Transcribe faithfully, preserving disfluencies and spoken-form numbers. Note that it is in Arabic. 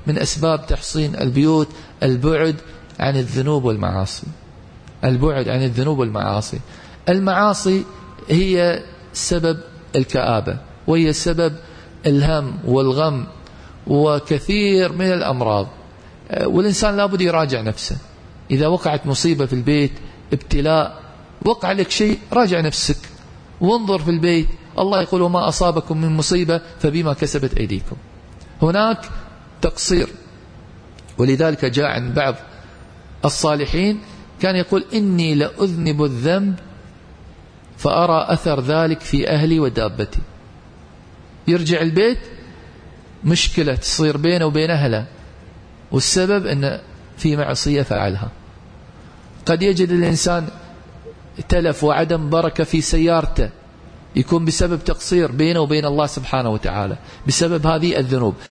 من أسباب تحصين البيوت البعد عن الذنوب والمعاصي. البعد عن الذنوب والمعاصي. المعاصي هي سبب الكآبة، وهي سبب الهم والغم وكثير من الأمراض. والإنسان لابد يراجع نفسه. إذا وقعت مصيبة في البيت، ابتلاء، وقع لك شيء، راجع نفسك وانظر في البيت. الله يقول: وما أصابكم من مصيبة فبما كسبت أيديكم. هناك تقصير. ولذلك جاء عن بعض الصالحين كان يقول: إني لأذنب الذنب فأرى أثر ذلك في أهلي ودابتي. يرجع البيت مشكلة تصير بينه وبين أهله، والسبب أن في معصية فعلها. قد يجد الإنسان تلف وعدم بركة في سيارته، يكون بسبب تقصير بينه وبين الله سبحانه وتعالى، بسبب هذه الذنوب.